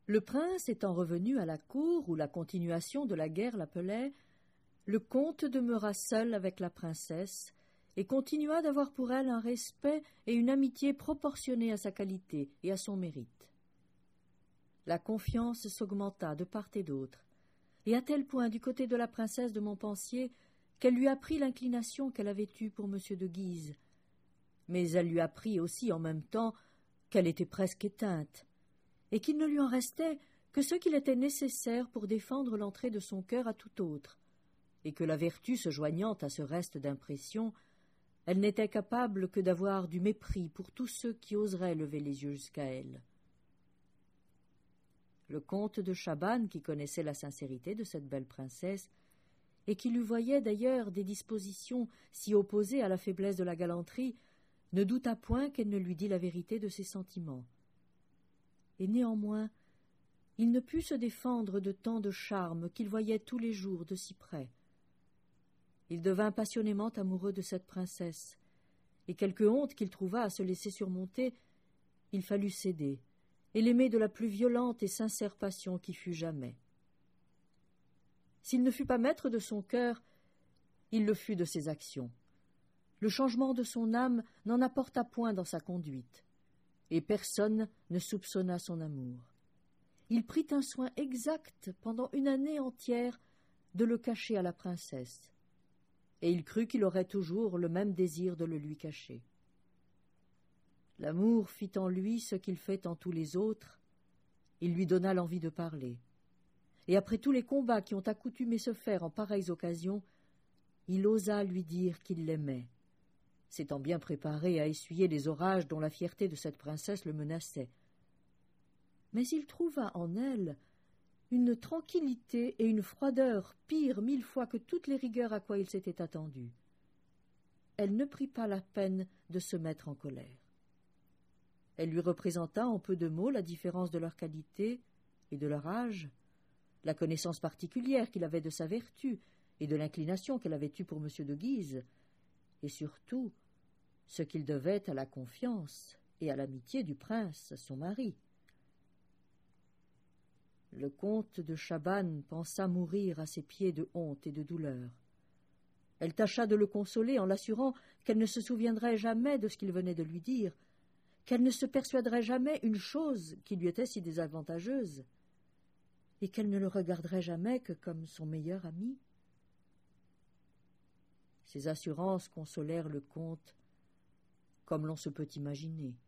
Le prince étant revenu à la cour où la continuation de la guerre l'appelait, le comte demeura seul avec la princesse et continua d'avoir pour elle un respect et une amitié proportionnés à sa qualité et à son mérite. La confiance s'augmenta de part et d'autre, et à tel point du côté de la princesse de Montpensier qu'elle lui apprit l'inclination qu'elle avait eue pour M. de Guise, mais elle lui apprit aussi en même temps qu'elle était presque éteinte, et qu'il ne lui en restait que ce qu'il était nécessaire pour défendre l'entrée de son cœur à tout autre, et que la vertu se joignant à ce reste d'impression, elle n'était capable que d'avoir du mépris pour tous ceux qui oseraient lever les yeux jusqu'à elle. Le comte de Chabannes, qui connaissait la sincérité de cette belle princesse, et qui lui voyait d'ailleurs des dispositions si opposées à la faiblesse de la galanterie, ne douta point qu'elle ne lui dît la vérité de ses sentiments. Et néanmoins, il ne put se défendre de tant de charmes qu'il voyait tous les jours de si près. Il devint passionnément amoureux de cette princesse, et quelque honte qu'il trouva à se laisser surmonter, il fallut céder, et l'aimer de la plus violente et sincère passion qui fut jamais. S'il ne fut pas maître de son cœur, il le fut de ses actions. Le changement de son âme n'en apporta point dans sa conduite, et personne ne soupçonna son amour. Il prit un soin exact pendant une année entière de le cacher à la princesse, et il crut qu'il aurait toujours le même désir de le lui cacher. L'amour fit en lui ce qu'il fait en tous les autres, il lui donna l'envie de parler, et après tous les combats qui ont accoutumé se faire en pareilles occasions, il osa lui dire qu'il l'aimait, s'étant bien préparé à essuyer les orages dont la fierté de cette princesse le menaçait. Mais il trouva en elle une tranquillité et une froideur pires 1000 fois que toutes les rigueurs à quoi il s'était attendu. Elle ne prit pas la peine de se mettre en colère. Elle lui représenta en peu de mots la différence de leur qualité et de leur âge, la connaissance particulière qu'il avait de sa vertu et de l'inclination qu'elle avait eue pour M. de Guise, et surtout ce qu'il devait à la confiance et à l'amitié du prince, son mari. Le comte de Chabannes pensa mourir à ses pieds de honte et de douleur. Elle tâcha de le consoler en l'assurant qu'elle ne se souviendrait jamais de ce qu'il venait de lui dire, qu'elle ne se persuaderait jamais une chose qui lui était si désavantageuse, et qu'elle ne le regarderait jamais que comme son meilleur ami. Ces assurances consolèrent le comte comme l'on se peut imaginer.